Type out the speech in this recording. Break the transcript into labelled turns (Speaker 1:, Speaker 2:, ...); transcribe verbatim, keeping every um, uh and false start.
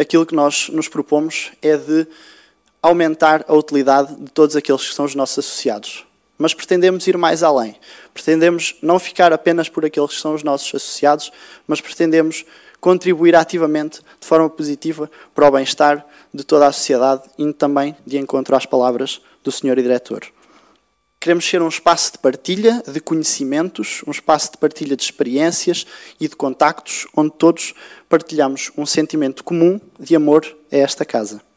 Speaker 1: aquilo que nós nos propomos é de aumentar a utilidade de todos aqueles que são os nossos associados. Mas pretendemos ir mais além. Pretendemos não ficar apenas por aqueles que são os nossos associados, mas pretendemos contribuir ativamente, de forma positiva, para o bem-estar de toda a sociedade, indo também de encontro às palavras do senhor Diretor. Queremos ser um espaço de partilha de conhecimentos, um espaço de partilha de experiências e de contactos, onde todos partilhamos um sentimento comum de amor a esta casa.